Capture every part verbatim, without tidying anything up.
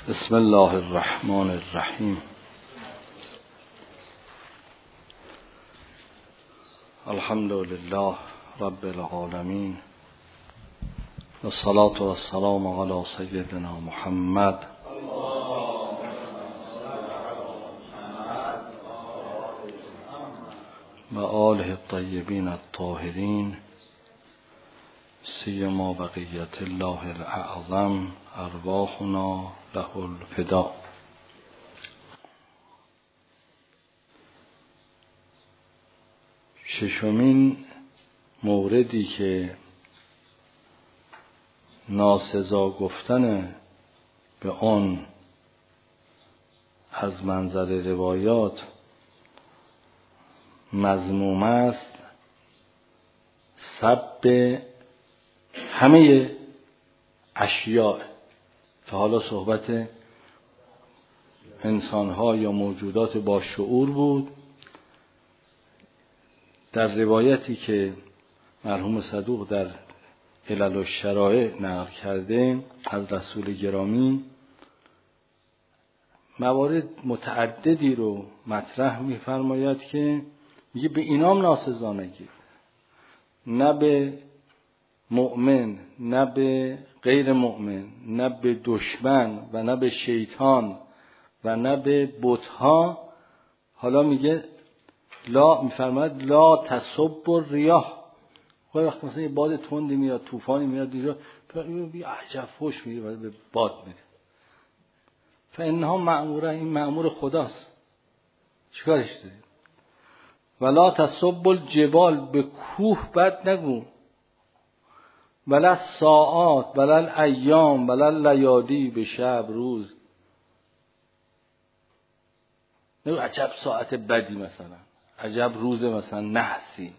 بسم الله الرحمن الرحیم. الحمد لله رب العالمین و الصلاة و السلام علی سیدنا محمد و آله الطیبین الطاهرین سیما بقیت الله الاعظم ارواحنا له الفدا. ششمین موردی که ناسزا گفتن به آن از منظر روایات مذموم است، سب همه اشیاء که حالا صحبت انسانها یا موجودات با شعور بود. در روایتی که مرحوم صدوق در علل الشرائع نقل کرده از رسول گرامی، موارد متعددی رو مطرح می‌فرماید که میگه به اینام ناسزا نگیر، نه به مؤمن، نه به غیر مؤمن، نه به دشمن و نه به شیطان و نه به بت‌ها. حالا میگه لا، میفرماید لا تسب الریاح. خب وقتی مثلا یه باد تندی میاد، طوفانی میاد اینجا، بی عجب فوش میگه و به باد میده. فانها مأموره، این مأمور خداست، چیکارش داری؟ ولا تسب الجبال، به کوه بد نگو، ولا ساعات ولا الایام ولا لیادی، به شب روز نگو عجب ساعت بدی، مثلا عجب روز مثلا نحسی.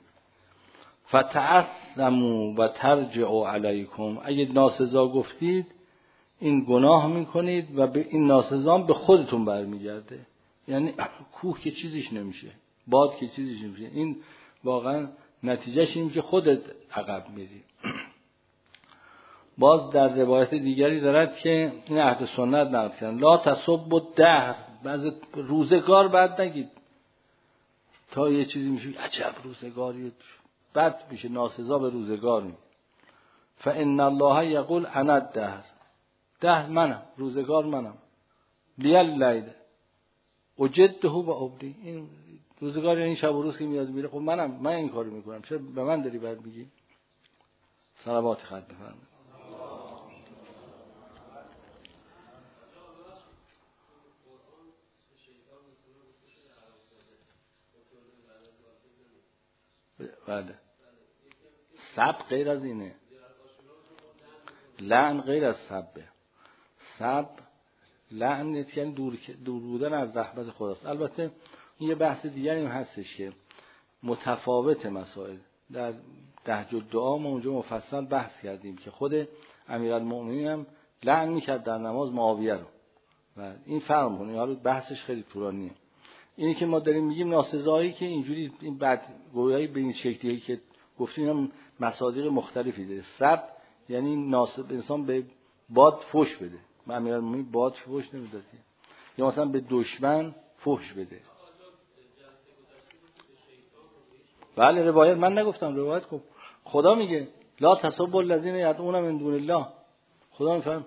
فتعثموا و ترجعوا علیکم، اگه ناسزا گفتید این گناه میکنید و به این ناسزا به خودتون برمیگرده. یعنی کوه که چیزیش نمیشه، باد که چیزیش نمیشه، این واقعا نتیجهش اینه که خودت عقب میری. باز در روایت دیگری دارد که این اهل سنت نقل کردن لا تسبوا الدهر، بعض روزگار بعد نگید تا یه چیزی میشه عجب روزگاری بد میشه، ناسزا به روزگار میشه. فان الله یقول انا الدهر، دهر منم، روزگار منم. لیل لیل وجدته و ابدی، این روزگار یعنی شب و روز که میاد میره، خب منم، من این کارو میکنم، چرا به من داری بعد میگی؟ صلوات خط بفرمایید. بله، سب غیر از اینه، لعن غیر از سبه. سب لعن یعنی دور دور بودن از رحمت خداست. البته این یه بحث دیگری هم هستش که متفاوت مسائل در نهج الدعا ما اونجا مفصل بحث کردیم که خود امیرالمؤمنین هم لعن میکرد در نماز معاویه رو و این فرق میکنه. حالا بحثش خیلی طولانیه. اینی که ما داریم میگیم ناسزایی که اینجوری این بعد گویایی به این شکلی که گفتیم هم مصادیق مختلفی داره. سب یعنی ناسب انسان به باد فحش بده، امیرالمومنین باد فحش نمیداد، یا مثلا به دشمن فحش بده. بله روایت، من نگفتم، روایت گفت خدا میگه لا تسبوا الذین یدعون من دون الله. خدا میفهم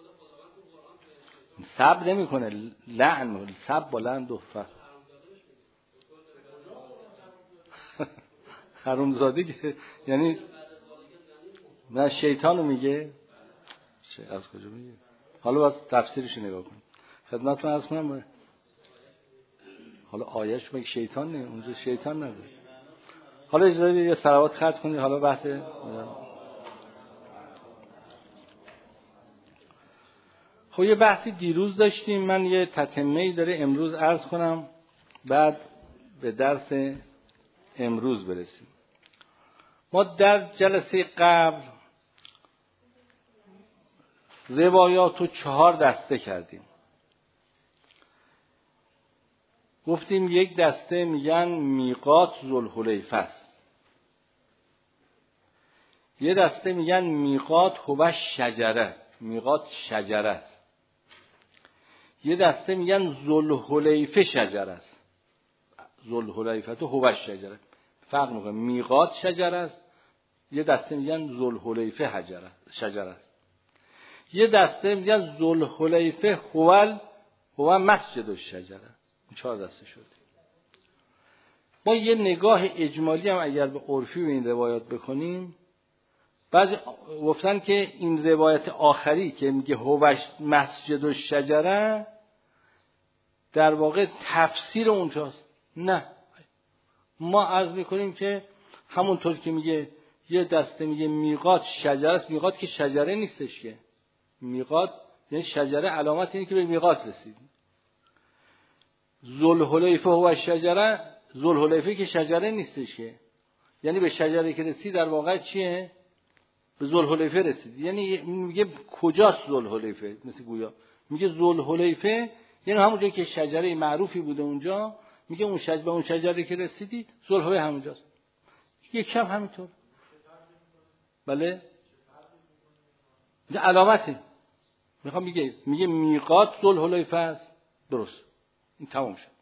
سب نمیکنه، لعن، سب با لعن دو فرق. حرومزاده که یعنی نه شیطانو میگه، از کجا میگه؟ حالا باز تفسیرش نگاه کن خدمتتون عرض کنم. حالا آیه‌اش میگه شیطان نه، اونجا شیطان نداره. حالا اجازه بدید یه صلوات ختم کنید. حالا بحث خب یه بحثی دیروز داشتیم، من یه تتمه‌ای داره امروز عرض کنم، بعد به درس امروز برسیم. ما در جلسه قبل روایات رو چهار دسته کردیم. گفتیم یک دسته میگن میقات ذوالحلیفه است، یه دسته میگن میقات هو شجره، میقات شجره است، یه دسته میگن ذوالحلیفه شجره است. ذوالحلیفه تو هو شجره فرق میکنه. میقات شجره است. یه دسته میگن ذوالحلیفه حجره شجره است. یه دسته میگن ذوالحلیفه هو هو مسجد الشجره. این چهار دسته شد. ما یه نگاه اجمالی هم اگر به عرفی به این روایات بکنیم، بعضی گفتن که این روایت آخری که میگه هو مسجد الشجره در واقع تفسیر اونجاست. نه، ما عرض میکنیم که همونطور که میگه یه دسته میگه میقات شجره است، میقات که شجره نیستش که. میقات یعنی شجره علامت اینه که به میقات رسیدیم. ذوالحلیفه هو شجره، ذوالحلیفه که شجره نیستش که، یعنی به شجره که رسید در واقع چیه؟ به ذوالحلیفه رسید. یعنی میگه کجاست ذوالحلیفه؟ مثل گویا میگه ذوالحلیفه یعنی همون جایی که شجره معروفی بوده اونجا، میگه اون شجره به اون شجره که رسیدی ذوالحلیفه همونجاست. یک کم همینطور. بله این علامته. میخوام میگه میگه میقات ذوالحلیفه است. درست. این تمام شد.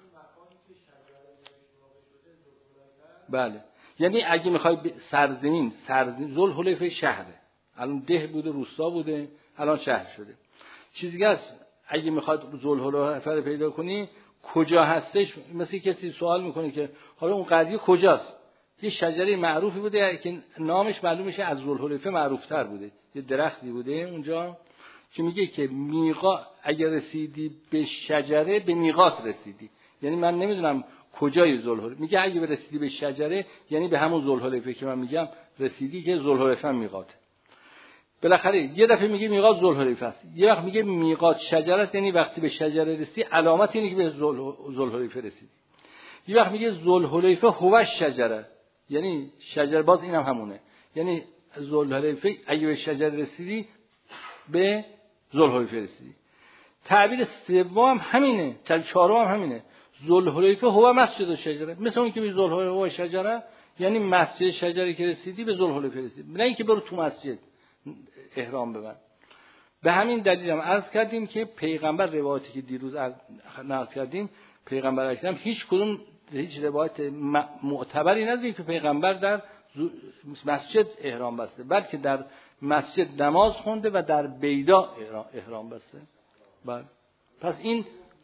بله. یعنی اگه میخوای سرزمین سرزمین ذوالحلیفه شهره، الان ده بوده روستا بوده الان شهر شده. چیزی هست اگه میخواد ذوالحلیفه رو پیدا کنی کجا هستش، مثل کسی سوال میکنه که حالا اون قضیه کجاست، یه شجره معروفی بوده که نامش معلوم میشه از ذوالحلیفه معروفتر بوده، یه درختی بوده اونجا که میگه که میقات اگر رسیدی به شجره به میقات رسیدی. یعنی من نمیدونم کجای ذوالحلیفه، میگه اگه رسیدی به شجره یعنی به همون ذوالحلیفه که من میگم رسیدی که ذوالحلیفه میقاته. بالاخره یه دفعه میگه میقات ذوالحلیفه است، یه وقت میگه میقات شجره است، یعنی وقتی به شجره رسیدی علامت اینه که به ذوالحلیفه رسیدی. یه وقت میگه ذوالحلیفه هو شجره، یعنی شجر باز اینم هم همونه، یعنی ذوالحلیفه اگه به شجره رسیدی به ذوالحلیفه رسیدی. تعبیر سوم همینه، تعبیر چهارم هم همینه. ذوالحلیفه هو مسجد الشجره، مثل اون که به ذوالحلیفه هو شجره یعنی مسجد شجره که رسیدی به ذوالحلیفه رسیدی، نه اینکه برو تو مسجد احرام ببند. به همین دلیل هم عرض کردیم که پیغمبر روایتی که دیروز نقل کردیم، پیغمبر اکرم هیچ کدوم هیچ روایت معتبری نداریم که پیغمبر در مسجد احرام بسته، بلکه در مسجد نماز خونده و در بیدا احرام بسته. بله. پس این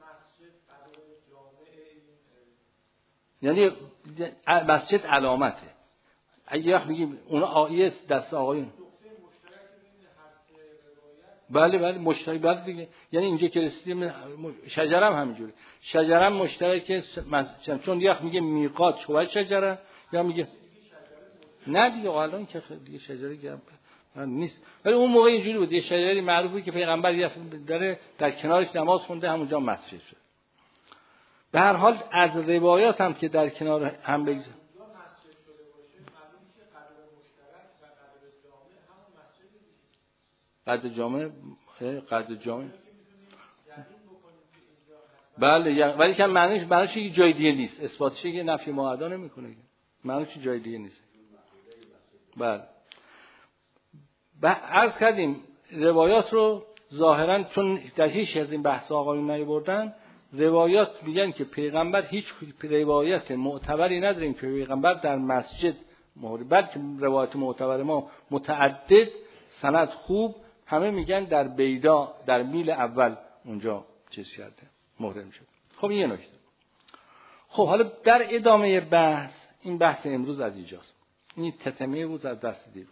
یعنی مسجد علامته. اگه وقت میگیم اونا آیه دست آقایون بله بله مشترک بله دیگه، یعنی اینجا که رسیدیم شجره هم همینجوری، شجره هم مشترکه، چون یه وقت میگه میقات شو شجره یا میگه نه دیگه الان که دیگه شجره که نیست، ولی اون موقع اینجوری بود، یه شجری معروفی که پیغمبر یه داره در کنارش نماز خونده همونجا مسجد شد. به هر حال از روایات هم که در کنار هم بگذار قد جامع قد جامع بله، ولی که معنیش معنیش یه جای دیگه نیست، اثباتش که نفی معادا نمیکنه، معنیش جای دیگه نیست. بله. عرض کردیم روایات رو ظاهرا چون در هیچ از این بحث آقایون نیاوردن، روایات میگن که پیغمبر هیچ روایت معتبری نداریم که پیغمبر در مسجد مهری، بلکه روایت معتبر ما متعدد سند خوب همه میگن در بیدا در میل اول اونجا چیز کرده محرم شد. خب این یه نکته. خب حالا در ادامه بحث، این بحث امروز از اینجاست، این تتمه بود از دست دیروز.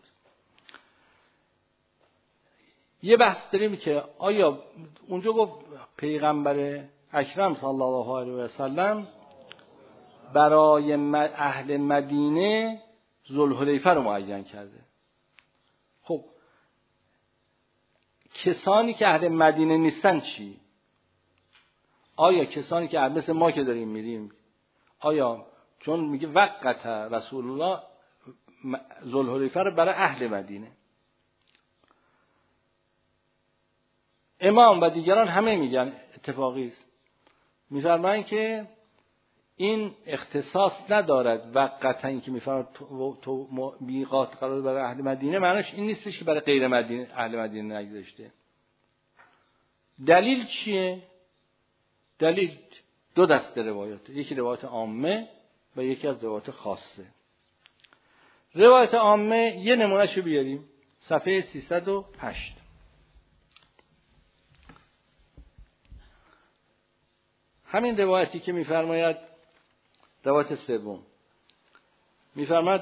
یه بحث داریم که آیا اونجا گفت پیغمبر اکرم صلی الله علیه و سلم برای اهل مدینه ذوالحلیفه رو معین کرده. خب کسانی که اهل مدینه نیستن چی؟ آیا کسانی که مثل ما که داریم میریم، آیا چون میگه وقت رسول الله ذوالحلیفه رو برای اهل مدینه، امام و دیگران همه میگن اتفاقی است، میفرمایند که این اختصاص ندارد وقتا این که میفرماید تو, تو میقات قرار برای اهل مدینه، معنیش این نیستش که برای غیر مدینه اهل مدینه نگذاشته. دلیل چیه؟ دلیل دو دسته روایات، یکی روایت عامه و یکی از روایت خاصه. روایت عامه یه نمونهشو بیاریم، صفحه سیصد و هشت. همین روایتی که میفرماید، روایت سوم میفرماید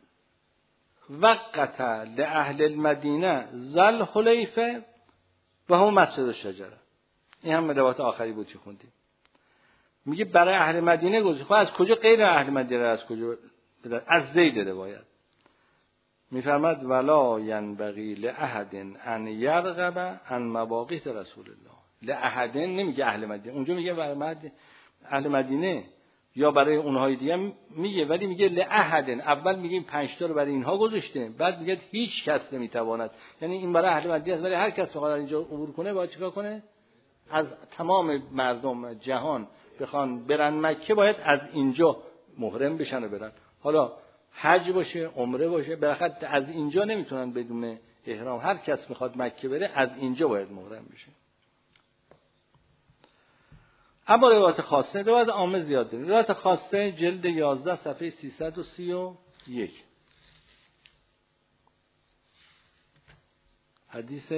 وقت لأهل المدینه ذل حلیفه و هم مسجد الشجره. این هم روایت آخری بود که خوندیم. میگه برای اهل مدینه گذاشت. خب از کجا غیر اهل مدینه از کجا؟ از زید روایت میفرماد ولا ینبغی لأحد ان یرغب عن مواقیت رسول الله. لأحد نمیگه اهل مدینه، اونجا میگه برای اهل مدینه یا برای اونهای دیگه میگه، ولی میگه لأحد. اول میگه این پنج تا رو برای اینها گذاشته، بعد میگه هیچ کس نمیتواند، یعنی این برای اهل مدینه است، ولی هر کس بخواد اینجا عبور کنه باید چیکار کنه؟ از تمام مردم جهان بخوان برن مکه باید از اینجا محرم بشن و برن. حالا حج باشه، عمره باشه، بالاخره از اینجا نمیتونن بدون احرام. هر کس میخواد مکه بره از اینجا باید محرم بشه. اما روایت خاصه، روایت عامه زیاد داریم. روایت خاصه جلد یازده صفحه سیصد و سی و یک، حدیث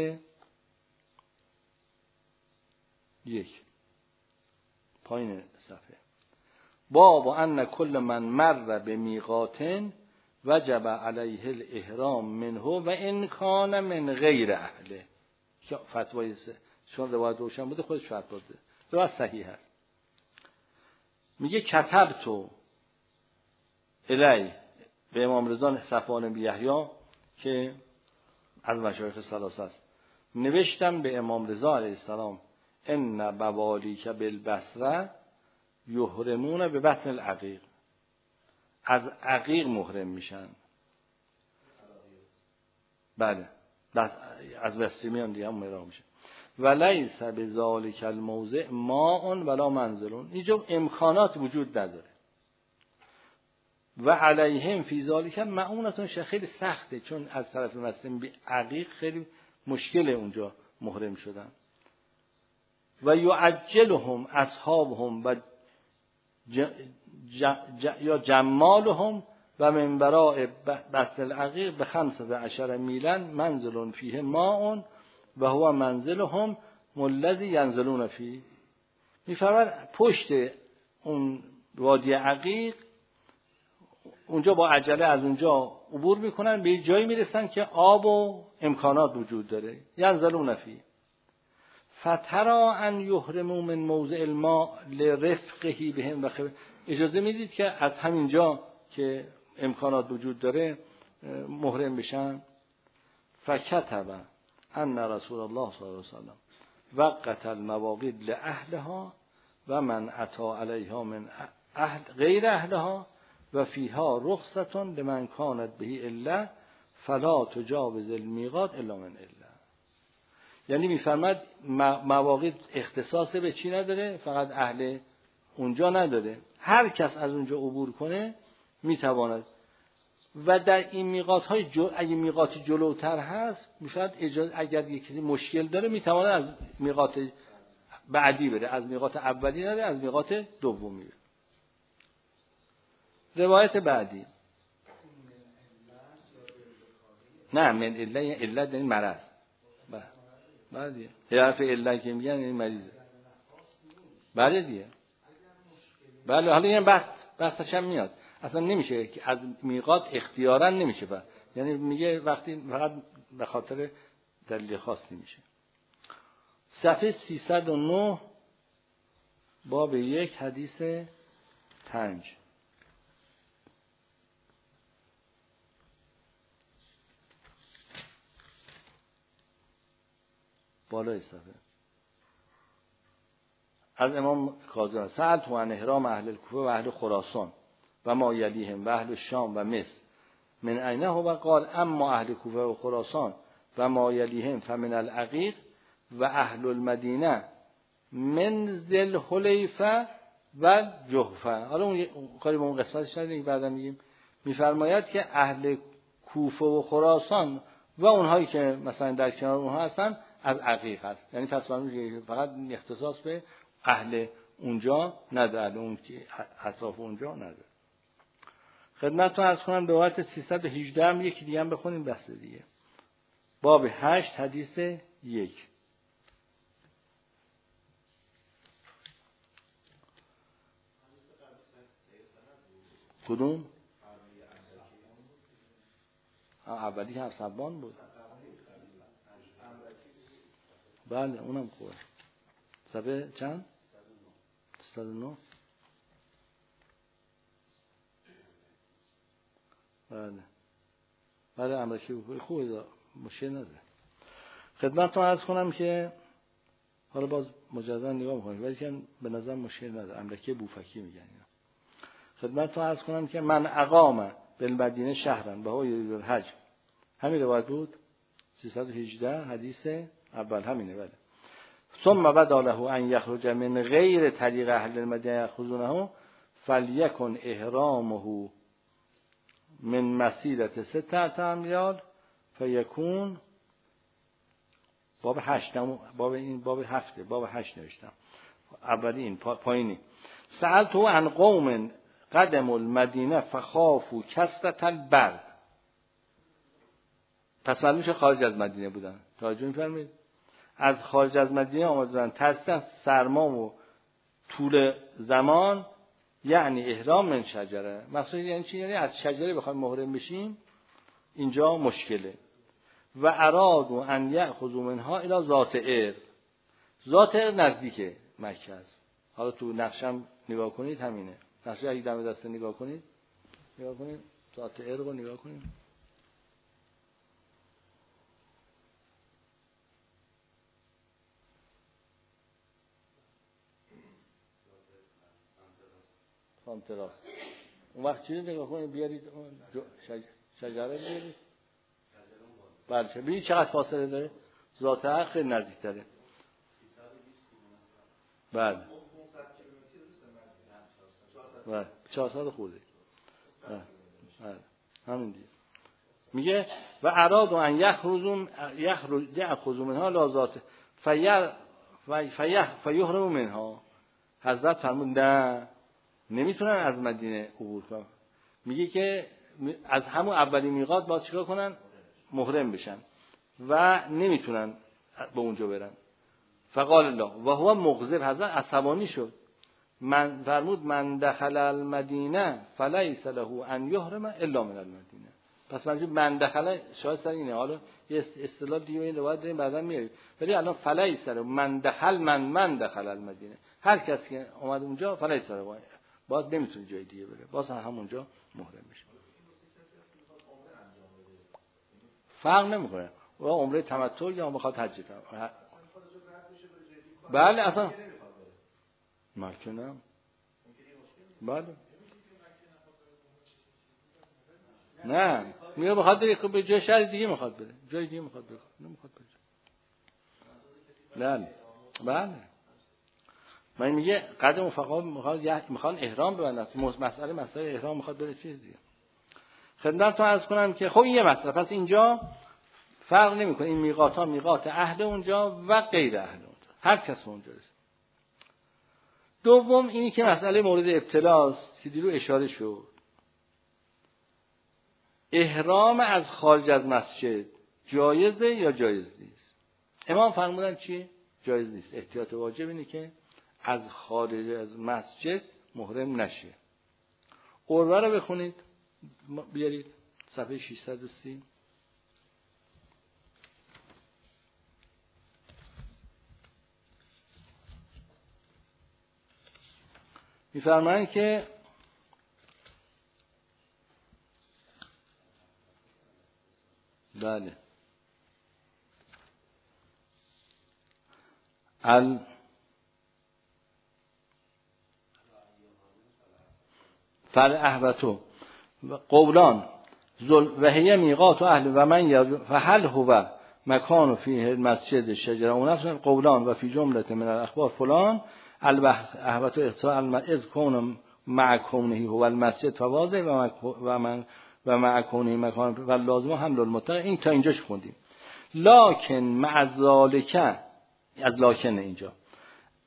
یک پایین صفحه. باب ان کل من مر به میقات وجب علیه الاحرام منه و ان کان من غیر اهله. فتوای چون روایت روشن بوده خودش فتوا بده، روایت صحیح است. میگه کتبتو الی به امام رضا صفوان بن یحیی که از مشایخ ثلاثه است، نوشتم به امام رضا علیه السلام ان بوالیک بالبصره یحرمون به بطن العقیق، از عقیق محرم میشن. بله بس از بصره میان دیگه هم محرم میشن. ولیس بذالک الموضع ماء ولا منزل، اینجا امکانات وجود نداره. و علیهم فی ذالک معونتون، خیلی سخته چون از طرف مسلم به عقیق خیلی مشکل اونجا محرم شدن. و یعجلهم اصحابهم و ج... ج... ج... یا جمالهم و من براء بطن العقیق به خمسة عشر میلا منزل فیه ماء و هو منزلهم الذی ینزلون فیه. میفرماید پشت اون وادی عقیق اونجا با عجله از اونجا عبور میکنن، به جایی میرسن که آب و امکانات وجود داره، ینزلون فیه. فترا ان یحرموا من موضع الماء لرفقه بهم و خب... اجازه میدید که از همینجا که امکانات وجود داره محرم بشن. فکتب ان رسول الله صلی الله علیه وسلم وقت المواقیت لاهلها و من اتی علیها من اهل غیر اهلها و فیها رخصة لمن کانت به الا فلا تجاوز المیقات الا من الا. یعنی میفرماد مواقیت اختصاص به چی نداره، فقط اهل اونجا نداره، هر کس از اونجا عبور کنه میتواند. و در این میقات های جل... اگه میقاتی جلوتر هست میفرماد اجازه اگر یک کسی مشکل داره میتواند از میقات بعدی بره، از میقات اولی نره، از میقات دومی بره. روایت بعدی نه من الا، یعنی الا در این مرض. بله بله دیگه حرف الا که میگن این مریضه. بله دیگه بله. حالا این بحث بحثش هم میاد، اصلا نمیشه که از میقات اختیارا نمیشه بر. یعنی میگه وقتی فقط به خاطر دلیل خاصی میشه. صفحه سیصد و نه باب یک حدیث پنج. بالای صفحه از امام کاظم سألت عن احرام اهل الکوفه و اهل خراسان و ما یلیهم و اهل الشام و مصر من اینه و قال اما اهل کوفه و خراسان و ما یلیهم فمن العقیق و اهل المدینه من ذل حلیفه و جحفه. حالا اون کاری به اون قسمتش نداریم، بعدا میگیم. میفرماید که اهل کوفه و خراسان و اونهایی که مثلا در کنار اونها هستن از عقیق هست، یعنی پس فقط اختصاص به اهل اونجا نداره، اون که اطراف اونجا نداره. خدمتتون عرض کنم روایت سیصد و هجده هم یکی دیگه هم بخونیم بس دیگه. باب هشت حدیث یک. کدوم؟ اولی که حفصبان بود. بله اونم خوبه. صفحه چند؟ صد و نه. بله بله امرکی خوبه، مشکل نداره. خدمتتون عرض کنم که حالا باز مجددا نگاه می‌کنید ولی که به نظر مشکل نداره، امرکی بوفکی میگن اینا. خدمتتون عرض کنم که من اقام بالمدینه شهرا و هو یرید الحج، همین روایت بود سیصد و هجده حدیث اول همینه. بله. ثم بدا له ان یخرج من غیر طریق اهل المدینه یاخذونه فلیکن احرامه من مسیرت ستة امیال فیکون. باب هشت، باب این باب هفته، باب هشت نوشتم اولی این پایینی. سألت عن قوم قدم المدینه فخافوا کثرة البرد. پس معلوم میشه خارج از مدینه بودن. توجه می‌فرمایید؟ از خارج از مدینه آمدن، ترسیدن سرما و طول زمان، یعنی احرام من شجره. مقصود یعنی چی؟ یعنی از شجره بخوایم محرم بشیم اینجا مشکله. و ارادوا ان یاخذوا منها الی ذات ار. ذات ار نزدیک مکه است. حالا تو نقشم نگاه کنید همینه. نقشه اگه دم دسته نگاه کنید، نگاه کنید ذات ار رو نگاه کنید. سانتراس. اون وقت چیزی نگاه کنید بیارید شجره بیارید. بله ببینید چقدر فاصله داره. ذات حق خیلی نزدیک‌تره. بله. بله چهارصد خورده. بله. بله. همین دیگه. میگه و اراد ان یخرجون یخرج یاخذوا منها لا ذات فیر فیر فیحرم منها. حضرت فرمود نه نمیتونن از مدینه عبور کنن. میگه که از همون اولی میقات باید چیکار کنن؟ محرم بشن و نمیتونن به اونجا برن. فقال الله و هو مغضب. حضرت عصبانی شد. من فرمود من دخل المدینه فلیس له ان یحرم الا من المدینه. پس منظور من دخل شاید سر اینه. حالا یه اصطلاح دیگه این روایت داریم بعدا میاریم، ولی الان فلیس له من دخل من من دخل المدینه. هر کسی که اومد اونجا فلیس له باز نمیتونه جای دیگه بره، باز همونجا محرم میشه. فرق نمیکنه و عمره تمتع یا میخواد حج کنه. بله اصلا مکه نه. بله نه میگه بخواد بره به جای شهر دیگه میخواد بره، جای دیگه میخواد بره، نمیخواد بره. بله بله من میگه قدم فقها میخواد میخوان احرام ببندن. مسئله مسئله احرام میخواد بره چیز دیگه. خدمتتون عرض کنم که خب این یه مسئله. پس اینجا فرق نمیکنه این میقات ها میقات اهل اونجا و غیر اهل اونجا، هر کس اونجا رسید. دوم اینی که مسئله مورد ابتلاست که دیرو اشاره شد، احرام از خارج از مسجد جایزه یا جایز نیست؟ امام فرمودن چی؟ جایز نیست. احتیاط واجب اینه که از خارج از مسجد محرم نشه. عروه رو بخونید بیارید صفحه ششصد و سی. می‌فرمایند که بله ال فل احبتو قولان و هی میقات اهل و من فهل هو مکان فیه المسجد شجره و نفس قولان و فی جمله من الاخبار فلان احبتو احصاء المعز کون مع کونه هو المسجد فواضع و من و مع کونه مکان و لازم حمل المتقی. این تا اینجاش خوندیم. لکن مع ذالک از لکن اینجا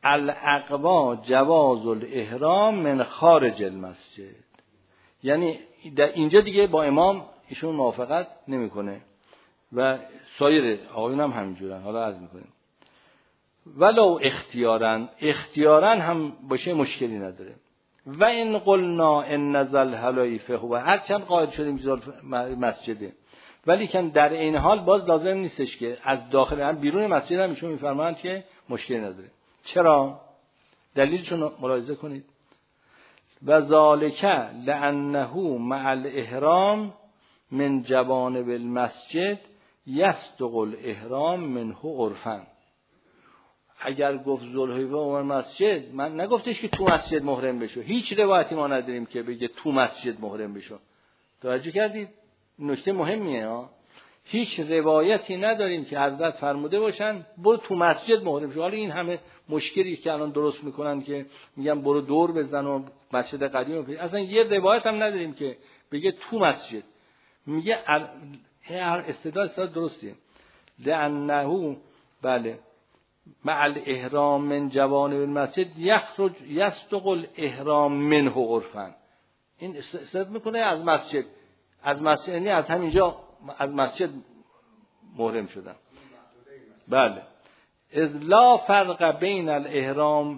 الاقوا جواز الاحرام من خارج المسجد. یعنی در اینجا دیگه با امام ایشون موافقت نمیکنه و سایر آقایون هم همینجورن. حالا عرض میکنیم ولو اختیارن، اختیارن هم باشه مشکلی نداره. و این قلنا ان نزل حلیفه و هر چند قائل شدیم که مسجده، ولی که در این حال باز لازم نیستش که از داخل هم بیرون مسجد هم ایشون میفرمایند که مشکلی نداره. چرا؟ دلیلشون ملاحظه کنید. و ذالک لانه مع الاحرام من جوانب المسجد یصدق الاحرام منه عرفا. اگر گفت ذوالحلیفه عمر مسجد، من نگفتش که تو مسجد محرم بشو. هیچ روایتی ما نداریم که بگه تو مسجد محرم بشو. توجه کردید؟ نکته مهمیه ها. هیچ روایتی نداریم که حضرت فرموده باشن برو تو مسجد محرم شو. حالا این همه مشکلی که الان درست میکنن که میگن برو دور بزن و مسجد قدیم و اصلا یه روایت هم نداریم که بگه تو مسجد. میگه هر استدلال استدلال درستیه. لانه بله مع الاحرام من جوانب المسجد یخرج یصدق الاحرام منه عرفا. این استدلال میکنه از مسجد، از مسجد یعنی از همینجا از مسجد محرم شدن. بله اذ لا فرق بین الاحرام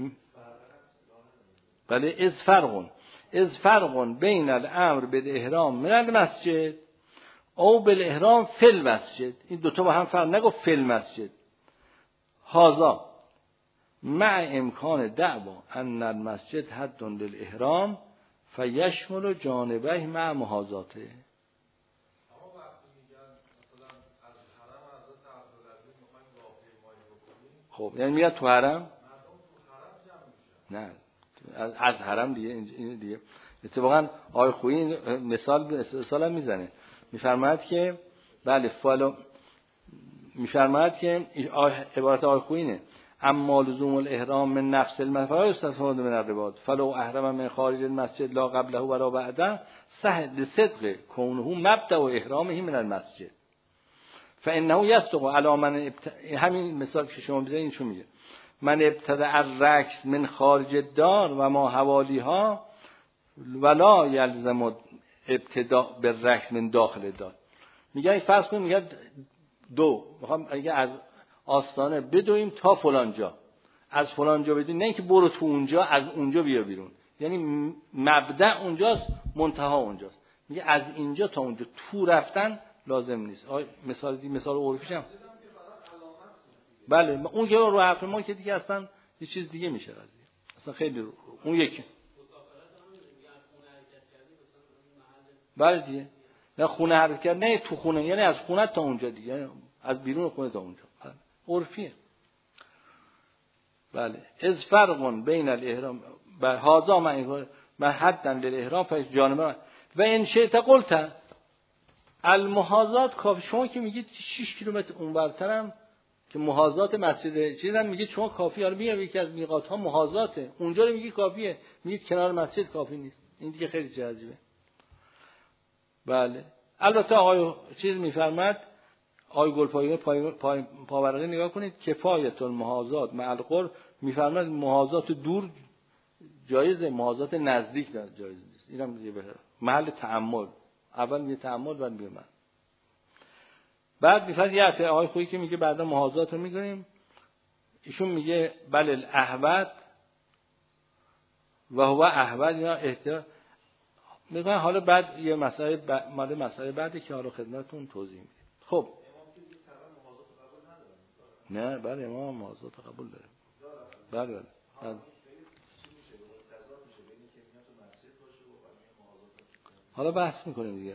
بله اذ فرق اذ فرق بین الامر بالاحرام من المسجد او بالاحرام فی المسجد. این دوتا با هم فرق نگفت فی المسجد. هذا مع امکان دعوا ان المسجد حد للاحرام فیشمل جانبه مع محاذاته. خب یعنی میاد تو حرم؟ نه از, از حرم دیگه این دیگه. اتفاقا آقای خویی مثال مثال هم میزنه، میفرماید که بله فالو میفرماید که عبارت آقای خویی اینه اما لزوم الاحرام من نفس المسجد استفاد من الرباط فلو احرم من خارج المسجد لا قبله ولا بعده صح لصدق كونه مبدا احرامه من المسجد فانه يصدق على من ابت... همین مثال که شما بزنید چون میگه من ابتدع الرکس من خارج الدار و ما حوالیها ولا یلزم ابتداء بالرکس من داخل الدار. میگه فرض کنید میگه دو میخوام اگه از آستانه بدویم تا فلان جا، از فلان جا بدویم، نه اینکه برو تو اونجا از اونجا بیا بیرون، یعنی مبدأ اونجاست منتها اونجاست. میگه از اینجا تا اونجا تو رفتن لازم نیست. مثال دی مثال عرفیش هم بله اون که رو حرف ما که دیگه اصلا یه چیز دیگه میشه قضیه اصلا خیلی رو. اون یکی بله دیگه نه خونه حرکت نه تو خونه، یعنی از خونه تا اونجا دیگه، یعنی از بیرون خونه تا اونجا عرفیه. بله از فرق بین الاحرام و هذا ما حدا للاحرام فاش جانب و ان شئت قلت المحاذات کافی. شما که میگید شش کیلومتر اونورترم که محاذات مسجد چیزام میگید شما کافی. حالا میگم یکی از میقات ها محاذاته، اونجا رو میگید کافیه، میگید کنار مسجد کافی نیست. این دیگه خیلی جذابه. بله البته آقای چیز میفرماد آقای گلپایگانی پای پای پاورقی نگاه کنید کفایت المحاذات مع القرب میفرماد محاذات دور جایزه، محاذات نزدیک نه جایز نیست. اینم دیگه به محل تأمل، اول میگه تأمل بعد میگه من. بعد میفرماد یه حرف آقای خویی که میگه بعدا محاذات رو میگیم، ایشون میگه بل الاحوط و هو احوط یا احتیاط میگن. حالا بعد یه مسئله ب... مال مسئله بعدی که حالا خدمتتون توضیح میدم. خب نه بله امام محاذات قبول داره. بله بله, بله. حالا بحث میکنیم دیگه.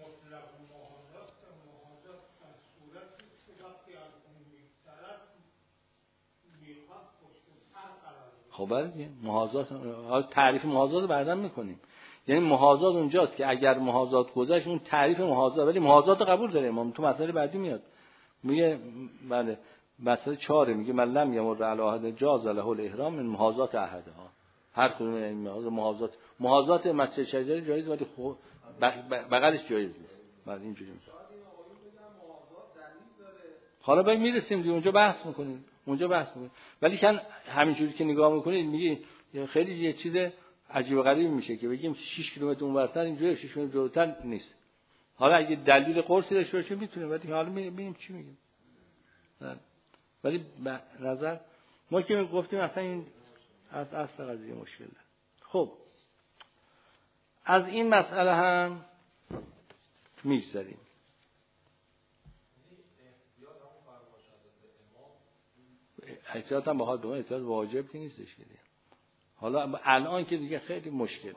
خب بله دیگه محاذات، حالا تعریف محاذات رو بعداً میکنیم. یعنی محاذات اونجاست که اگر محاذات گذشت اون تعریف محاذات، ولی محاذات قبول داره امام. تو مسئله بعدی میاد میگه بله مسئله چهاره میگه من لم یمر علی احد جاز له الاحرام من محاذات احدها. هر کدوم این محاذات محاذات مسجد شجری جایز ولی بغلش جایز نیست. بعد اینجوری میشه. حالا بعد میرسیم دیگه اونجا بحث میکنیم. اونجا بحث میکنه. ولی کن همینجوری که نگاه میکنید میگی خیلی یه چیز عجیب و غریب میشه که بگیم شش کیلومتر اونورتر اینجوری شش کیلومتر جلوتر نیست. حالا اگه دلیل قرصی داشته باشه میتونه، ولی حالا ببینیم چی میگیم. ولی به نظر ما که گفتیم اصلا این از اصل قضیه مشکل داره. خب از این مسئله هم میگذریم. احتیاط هم بخواد بگم احتیاط واجب که نیستش که دیگه. حالا الان که دیگه خیلی مشکل.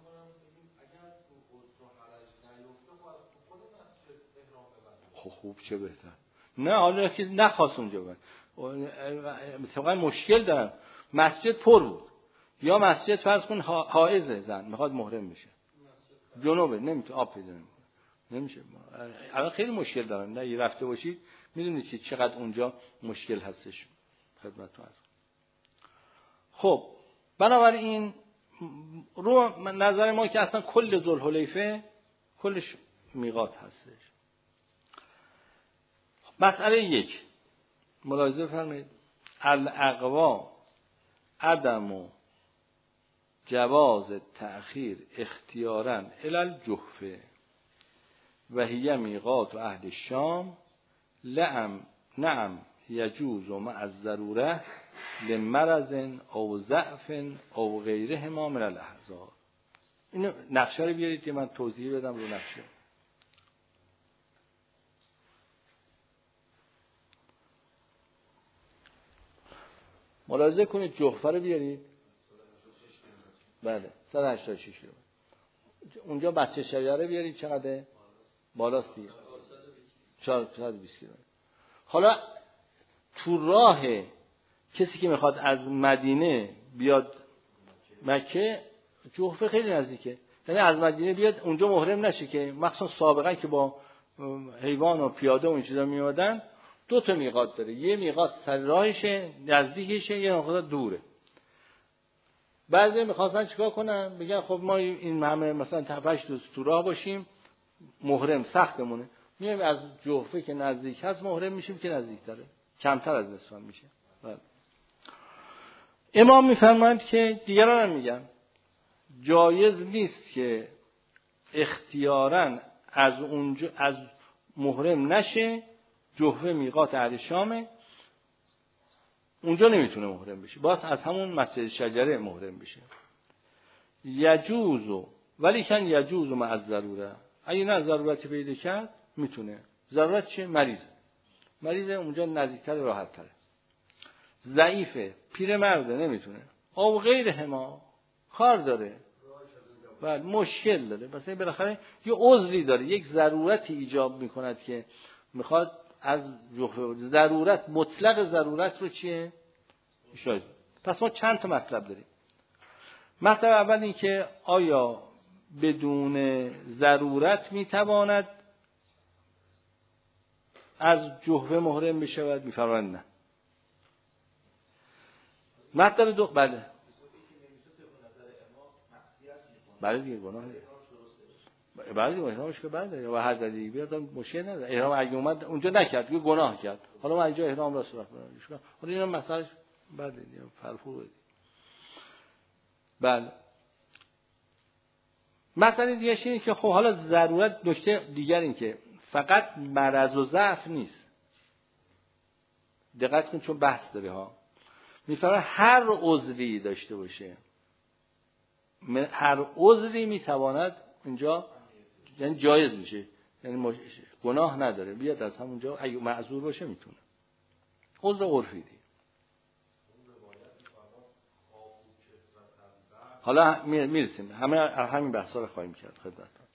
خب خوب چه بهتر. نه حالا که نخواست اونجا بند. مثلا مشکل دارم. مسجد پر بود. یا مسجد فرض کن حائض زن میخواد محرم میشه. جنوبه نمیتونه آب پیدا نمیکنه. نمیشه. الان خیلی مشکل دارم. نه یه رفته باشید میدونید که چقدر اونجا مشکل هستش. خدمتتون هست. خب بنابراین رو نظر ما که اصلا کل ذوالحلیفه کلش میقات هستش. مسئله یک ملاحظه بفرمایید. الاقوا عدم و جواز تأخیر اختیاراً الی الجحفه و هی میقات اهل الشام لعم نعم یجوز مع الضروره لمرض او ضعف او غیرهما من الاحزار. اینو نقشه رو بیارید که من توضیح بدم رو نقشه. ملاحظه کنید جحفه رو بیارید. بله صد و هشتاد و شش کیلومتر. اونجا بچه شجره بیارید چقدر؟ بالاست دیگه. چهارصد و بیست کیلومتر. حالا تو راه کسی که میخواد از مدینه بیاد مکه جحفه خیلی نزدیکه. یعنی از مدینه بیاد اونجا محرم نشه که مخصوصا سابقا که با حیوان و پیاده و این چیزا میادن دو تا میقات داره. یه میقات سر راهشه نزدیکشه، یه میقات دوره. بعضی میخواستن چیکار کنن بگن خب ما این همه مثلا هشت روز تو راه باشیم محرم سختمونه، میایم از جحفه که نزدیک هست محرم میشیم که نزدیک داره، کمتر از نصف میشه. بله. امام میفرمایند که دیگران هم میگن جایز نیست که اختیاراً از اونجا از محرم نشه. جحفه میقات اهل شامه، اونجا نمیتونه محرم بشه، باز از همون مسجد شجره محرم بشه. یجوزو ولی کن یجوزو مع الضروره، اگه نه ضرورتی پیدا کرد میتونه. ضرورت چیه؟ مریض. مریض اونجا نزدیکتر راحت تره. ضعیفه، پیرمرده نمیتونه. او غیر هما کار داره و مشکل داره، مثلا بالاخره یه عذری داره، یک ضرورتی ایجاب میکند که میخواد از جحفه. ضرورت مطلق ضرورت رو چیه؟ شاید. پس ما چند تا مطلب داریم. مطلب اول این که آیا بدون ضرورت میتواند از جحفه محرم بشود؟ میفرمایند نه. مطلب دو بله بله دیگه گناهه. بعضی احرامش که بعده و هر دلیلی بیاد مشکل نداره. احرام اگه اومد اونجا نکرد که گناه کرد، حالا من اینجا احرام را صورت کنم. حالا اینا مسئله بعده دیگه فرفور بدید. بله. مسئله دیگه اینه که خب حالا ضرورت نکته دیگر این که فقط مرض و ضعف نیست. دقت کن چون بحث داره ها. میفهمه هر عذری داشته باشه، هر عذری میتواند اینجا یعنی جایز میشه، یعنی مش... گناه نداره بیاد از همونجا اگه معذور باشه میتونه. عذر عرفی دی. حالا میرسیم همه همین بحثا رو خواهیم کرد خدمتتون.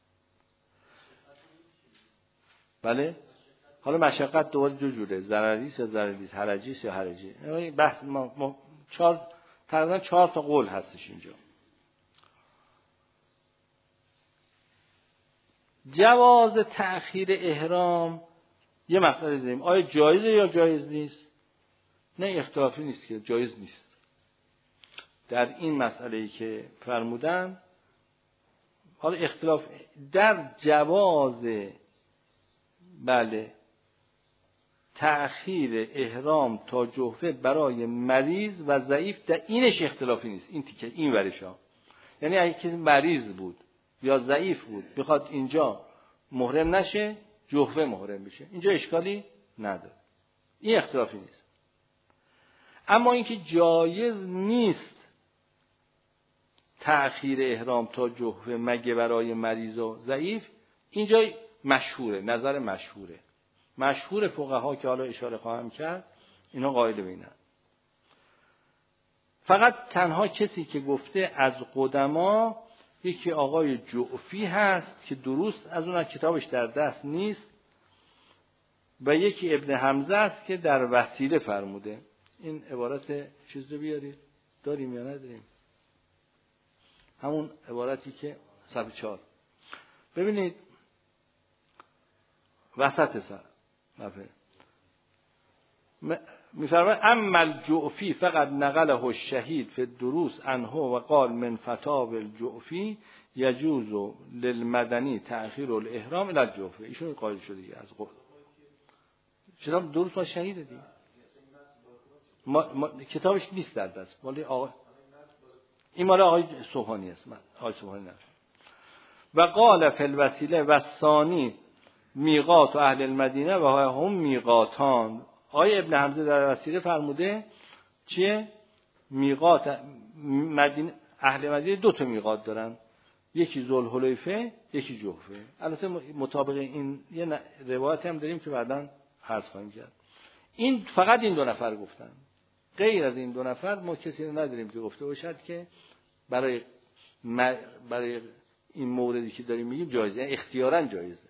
بله. حالا مشقت دوباره دو جوره، ضرری است یا ضرری است، حرجی است یا حرجی. یعنی بحث ما, ما چهار تقریبا چهار تا قول هستش اینجا. جواز تأخیر احرام یه مسئله داریم، آیا جایزه یا جایز نیست؟ نه اختلافی نیست که جایز نیست. در این مسئله‌ای که فرمودن حالا اختلاف در جواز بله تأخیر احرام تا جحفه برای مریض و ضعیف در اینش اختلافی نیست. این تیکه این ورشا، یعنی اگه کسی مریض بود یا ضعیف بود بخواد اینجا محرم نشه، جحفه محرم بشه، اینجا اشکالی نداره، این اختلافی نیست. اما اینکه جایز نیست تأخیر احرام تا جحفه مگه برای مریض و ضعیف، اینجا مشهوره، نظر مشهوره. مشهور فقها که حالا اشاره خواهم کرد اینا قائل به اینن. فقط تنها کسی که گفته از قدما یکی آقای جعفی هست که درست از اون کتابش در دست نیست و یکی ابن حمزه است که در وسیله فرموده. این عبارت چیز رو بیارید، داریم یا نداریم؟ همون عبارتی که صفحه چهار ببینید وسط سر صفحه میفرماید اما الجعفی فقط نقله الشهید فی الدروس عنه و قال من فتاوی الجعفی یجوز للمدنی تأخیر الاحرام الی الجعفه. ایشون قائل شده دیگه از قول چرا دروس با شهید دیگه ما, ما کتابش نیست در دست، ولی آقا این مال آقای سوحانی است، من آقای سوحانی نه. و قال فی الوسیله و ثانی میقات اهل المدینه و هم میقاتان. آقای ابن حمزه در وسیله فرموده چیه؟ میقات مدینه، اهل مدینه دو تا میقات دارن، یکی ذوالحلیفه یکی جحفه. البته مطابق این یه روایتی هم داریم که بعداً عرض خواهیم کرد. این فقط این دو نفر گفتن، غیر از این دو نفر ما کسی رو نداریم که گفته باشد که برای برای این موردی که داریم میگیم جایزه، یعنی اختیاراً جایزه.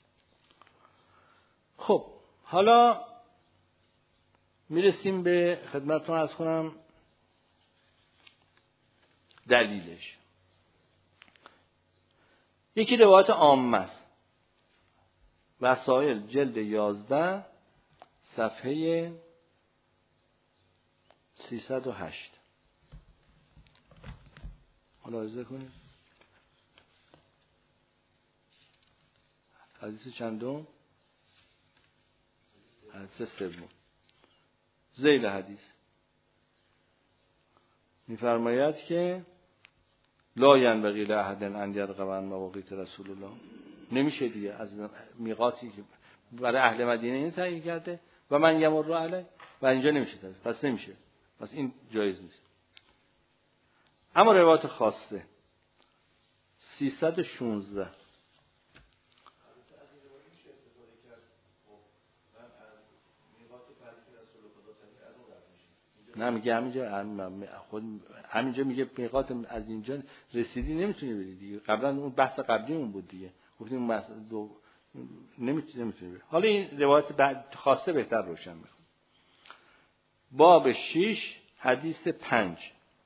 خب حالا میرسیم به خدمتتون عرض کنم دلیلش. یکی روایت عامه است، وسائل جلد یازده صفحه سیصد و هشت. ملاحظه کنید حدیث چندم؟ حدیث سوم. ذیل حدیث می‌فرماید که لا ینبغی لاحد ان یرغب عن مواقیت رسول الله. نمیشه دیگه از میقاتی که برای اهل مدینه این تعیین کرده و من یمر علیه و اینجا نمیشه تعیین، پس نمیشه، پس این جایز نیست. اما روایت خاصه سیصد و شانزده نه میگه همینجا خود همینجا میگه میقات از اینجا رسیدی نمیتونی بری دیگه. قبلا اون بحث قبلی اون بود دیگه، گفتیم اون بحث دو نمیتونی نمیتونی بری. حالا این روایت بعد خاصه بهتر روشن میکنه. باب شش حدیث پنج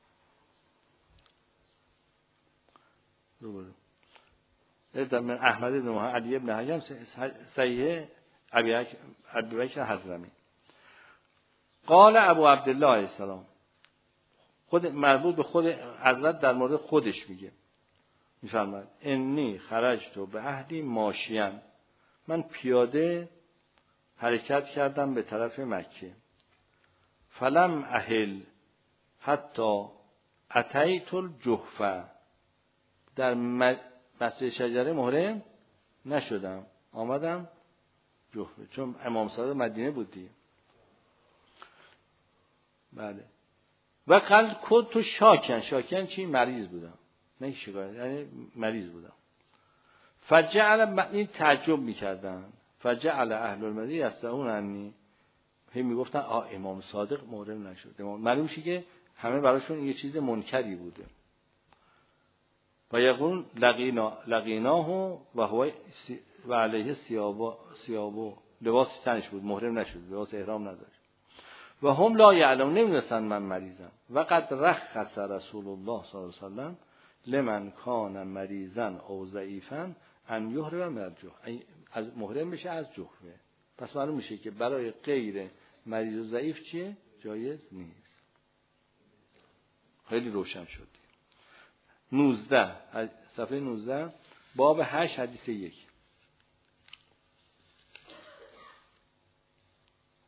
رو بریم. من احمد بن علی بن حجم صحیح ابی بکر حضرمی قال ابو عبدالله علیه السلام، خود مربوط به خود حضرت در مورد خودش میگه، میفرماید انی خرجت به عهدی ماشیان، من پیاده حرکت کردم به طرف مکه، فلم اهل حتی اتیت الجحفه، در مسجد شجره محرم نشدم، آمدم جحفه، چون امام صادق مدینه بود دیگه. بله. و قل کد تو شاکن، شاکن چی؟ مریض بودم، نه شکایت، یعنی مریض بودم. فجعل، این تعجب میکردن، فجعل اهل المدینه یستعون عنی، هی میگفتن آه امام صادق محرم نشد. امام معلوم میشه که همه براشون یه چیز منکری بوده. و یقول لقینا لقیناه و هو و علیه ثیاب ثیاب لباس تنش بود، محرم نشد، لباس احرام نداشت. و هم لا یعلم، نمیدونستن من مریضم. و قد رخص رسول الله صلی الله علیه و سلم لمن کان مریضا او ضعیفا ان یحرم من الجحفه، از محرم بشه از جحفه. پس معلوم میشه که برای غیر مریض و ضعیف چیه؟ جایز نیست. خیلی روشن شد. نوزده صفحه نوزده باب هشت حدیث یک.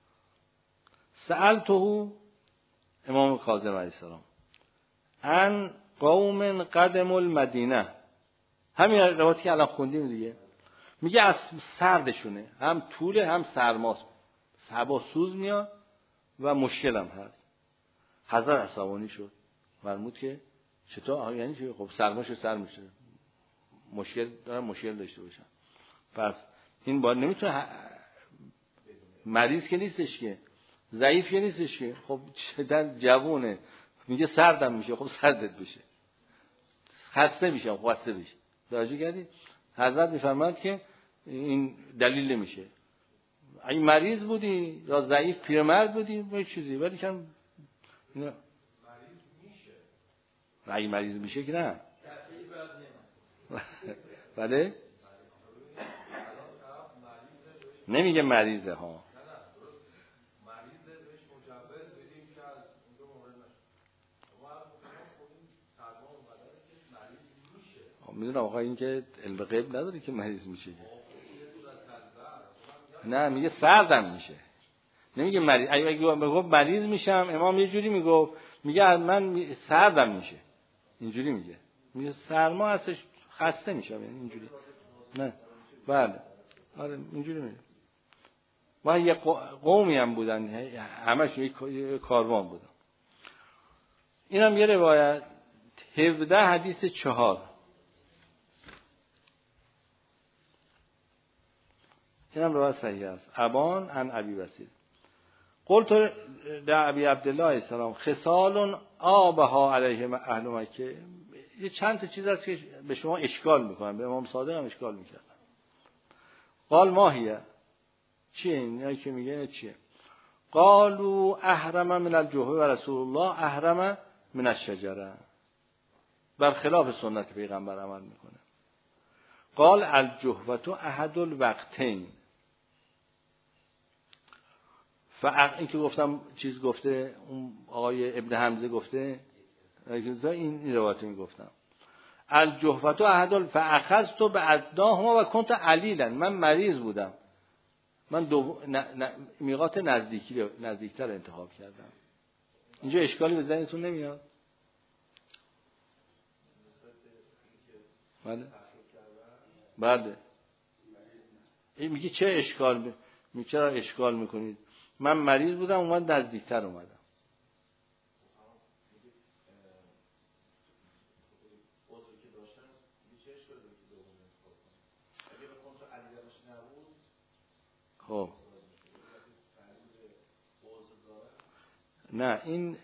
سألته امام کاظم علیه السلام ان قوم قدم المدینه، همین روایتی که الان خوندیم دیگه، میگه از سردشونه، هم طوله هم سرماست، هوا سوز میاد و مشکل هم هست. حضرت عصبانی شد، فرمود که چطور؟ یعنی چی؟ خب سرماش سر میشه، مشکل دارن، مشکل داشته باشن. پس این باید نمیتونه، مریض که نیستش که، ضعیف که نیستش که، خب چقدر جوونه، میگه سردم میشه، خب سردت بشه، خسته میشه، خب خسته بشه. توجه کردید؟ حضرت میفرماد که این دلیل نمیشه. اگه مریض بودی یا ضعیف پیرمرد بودی به چیزی، ولی که نه مریض میشه، اگه مریض میشه که نه بله نمیگه مریضه ها، میدونم آقا این که علم غیب نداری که مریض میشه، نه میگه سردم میشه، نمیگه مریض. اگه میگه مریض میشم، امام یه جوری میگه، میگه من سردم میشه، اینجوری میگه، میگه سرما هستش خسته میشم، یعنی اینجوری. نه بله آره اینجوری میگه. و یه قومی هم بودن، همش یک کاروان بودن. اینم یه روایت. هفده حدیث چهار، اینم روایت صحیح است. ابان عن ابی وسیل قلت لابی عبدالله علیه السلام خصال آبها علیهم اهل مکه. یه چند تا چیز هست که به شما اشکال میکنن، به امام صادق هم اشکال میکردن. قال ماهیه، چیه این؟ یعنی که میگه چیه؟ قالوا احرم من الجوه و رسول الله احرم من الشجره، برخلاف سنت پیغمبر عمل میکنه. قال الجهوة احد الوقتین. فعق این که گفتم چیز گفته، اون آقای ابن حمزه گفته، این روایت میگفتم الجهوة احد ال فاخذت بادناهما و كنت علیلا، من مریض بودم، من دو... ن... ن... میقات نزدیکی نزدیکتر انتخاب کردم. اینجا اشکالی به ذهنتون نمیاد؟ بله بله. این میگه چه اشکال می... می چرا اشکال میکنید؟ من مریض بودم، اومد نزدیکتر اومدم. خب نه این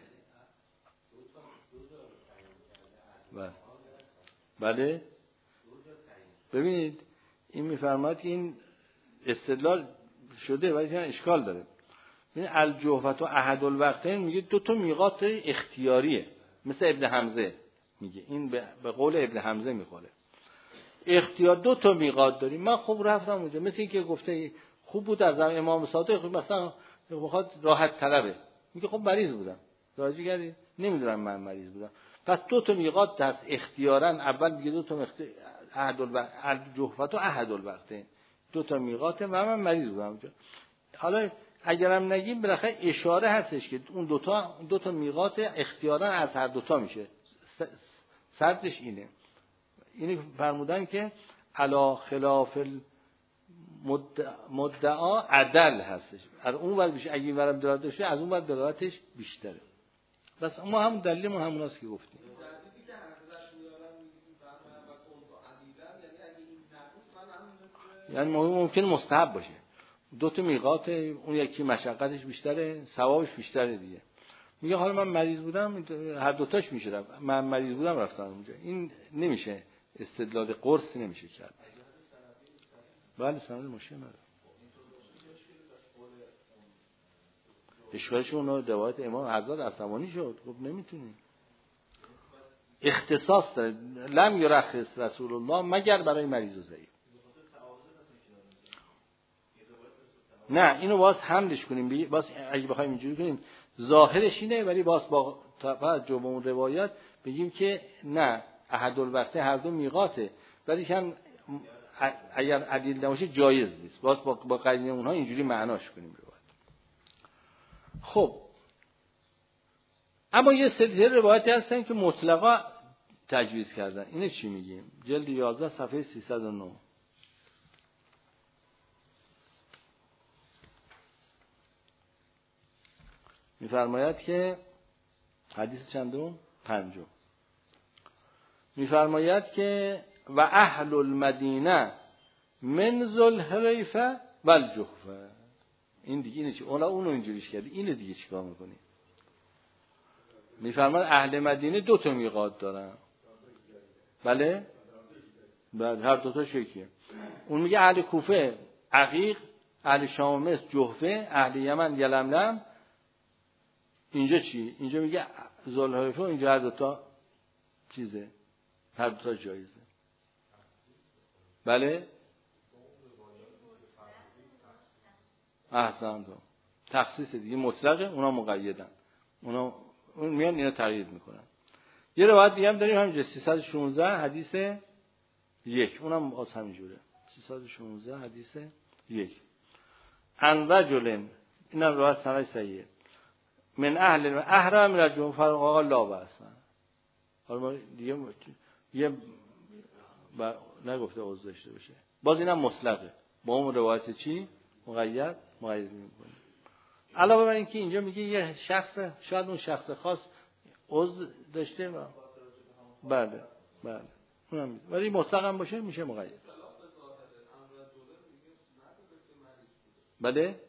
بله بله ببینید این میفرماید که این استدلال شده ولی اشکال داره. ببین الجهوة احد الوقتین میگه دو تا میقات اختیاریه، مثل ابن حمزه میگه، این به قول ابن حمزه میخوره. اختیار دو تا میقات داریم. من خوب رفتم اونجا، مثل این که گفته خوب بود از امام صادق، مثلا بخواد راحت طلبه، میگه خب مریض بودم، راضی کردی؟ نمیدونم من مریض بودم. پس دو تا میقات دست اختیارا، اول میگه دو تا احد الوقت الجهوة احد الوقتین، دو تا میقات و من مریض بودم اونجا. حالا اگرم نگیم بالاخره اشاره هستش که اون دو تا دو تا میقات اختیارا از هر دو تا میشه. سردش اینه. اینی فرمودن که علا خلاف مدعا عدل هستش، از اون ور بیشتر، اگه این ورم دلالت داشته از اون ور دلالتش بیشتره. بس ما هم دلیل ما هموناست که گفتیم. یعنی ممکن مستحب باشه، دو تا میقات، اون یکی مشقتش بیشتره، ثوابش بیشتره دیگه. میگه حالا من مریض بودم، هر دوتاش میشه، من مریض بودم رفتم اونجا. این نمیشه استدلال قرصی نمیشه کرد. بله سند مشکل نداره. اشکالش اون روایت امام حضرت عصبانی شد، گفت نمیتونی، اختصاص داره، لم یرخص رسول الله مگر برای مریض و ضعیف. نه اینو باز حملش کنیم، باز اگه بخوایم اینجوری کنیم ظاهرش اینه، ولی باز با توجه به اون روایات بگیم که نه احد الوقت هر دو میقاته، ولی که اگر عدیل نباشه جایز نیست، باز با قرینه اونها اینجوری معناش کنیم روایت. خب اما یه سلسله روایتی هستن که مطلقا تجویز کردن. اینه چی میگیم؟ جلد یازده صفحه سیصد و نه میفرماید که حدیث چندم؟ پنجم. میفرماید که و اهل المدینه من ذوالحلیفه و الجحفه. این دیگه اینه چی؟ اونا اونو اینجوریش کردی، اینو دیگه چیکار میکنی؟ میفرماید اهل مدینه دو تا میقات دارن. بله؟ بله هر دو تا شکیه. اون میگه اهل کوفه عقیق، اهل شام مصر جحفه، اهل یمن یلملم. اینجا چی؟ اینجا میگه ذوالحلیفه، اینجا هر دو تا چیزه، هر دو تا جایزه. بله؟ احسنتم. تخصیص دیگه مطلقه، اونا مقیدن. اونا اون میان اینا تغییر میکنن. یه روایت دیگه هم داریم همینجا سیصد و شانزده حدیث یک، اونم باز همینجوره. سیصد و شانزده حدیث یک. ان رجل، اینم روایت سند صحیحه. من اهل احرام رجل فرقا لا باس. حالا ما دیگه یه با نگفته عضو داشته باشه. باز اینم مطلقه. با اون روایت چی؟ مقید مقید می‌کنه. علاوه بر اینکه اینجا میگه یه شخص، شاید اون شخص خاص عضو داشته و بله بله اونم، ولی مطلق هم باشه میشه مقید. بله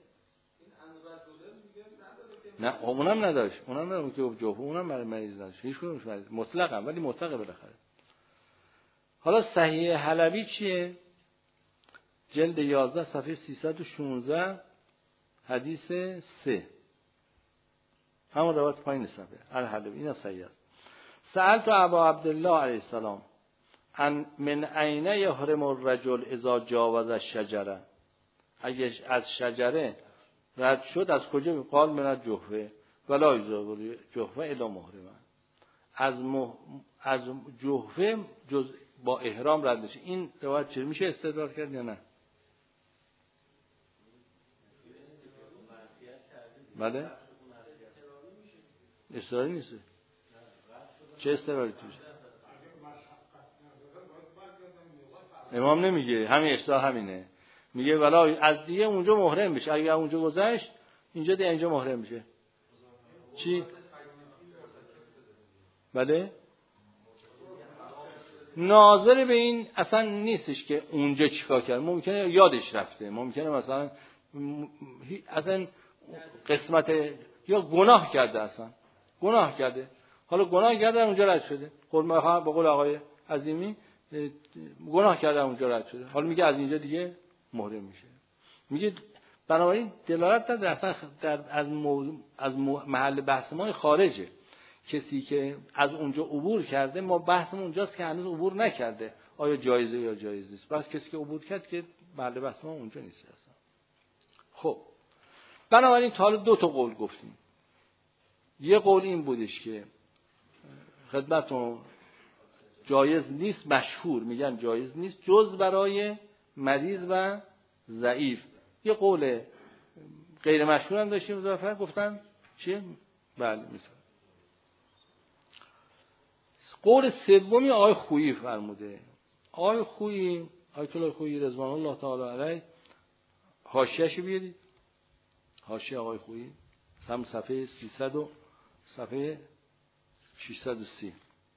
نه اونم نداشت، اونم نداشت که جوف، اونم مریض نداشت، هیچ کدومش مریض مطلق هم، ولی مطلقه بالاخره. حالا صحیح حلبی چیه؟ جلد یازده صفحه سیصد و شانزده حدیث سه، همون روایت پایین صفحه الحلبی، اینم صحیح است. سألت ابا عبدالله علیه السلام ان من عین یحرم الرجل اذا جاوز الشجره، اگه از شجره رد شد از کجا؟ قال من الجحفه ولا یجاوز جحفه الا محرما. از مح... از جحفه جز با احرام رد میشه. این روایت چه میشه استدلال کرد یا نه؟ بله استدلالی نیست. چه استدلالی توش؟ امام نمیگه، همین اشتباه همینه، میگه ولا از دیگه اونجا محرم بشه، اگه اونجا گذشت اینجا دیگه اینجا محرم میشه. چی؟ بله ناظر به این اصلا نیستش که اونجا چیکار کرد، ممکنه یادش رفته، ممکنه مثلا اصلا قسمت یا گناه کرده، اصلا گناه کرده، حالا گناه کرده اونجا رد شده، قول ما به قول آقای عظیمی گناه کرده اونجا رد شده، حالا میگه از اینجا دیگه محرم میشه. میگه بنابراین دلالت نداره اصلا در از موضوع از محل بحث ما خارجه. کسی که از اونجا عبور کرده، ما بحثمون اونجاست که هنوز عبور نکرده آیا جایزه یا جایز نیست. بس کسی که عبور کرد که محل بحث ما اونجا نیست اصلا. خب بنابراین تا حالا دو تا قول گفتیم. یه قول این بودش که خدمتتون جایز نیست، مشهور میگن جایز نیست جز برای مریض و ضعیف. یه قول غیر مشهور هم داشتیم مضافر گفتن چیه؟ بله میتونه. قول سومی آقای خویی فرموده. آقای خویی، آیت الله خویی رضوان الله تعالی علیه، حاشیه‌اش بیارید. حاشیه آقای خویی هم صفحه سیصد و صفحه ششصد و سی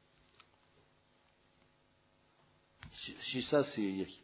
ششصد و سی و یک.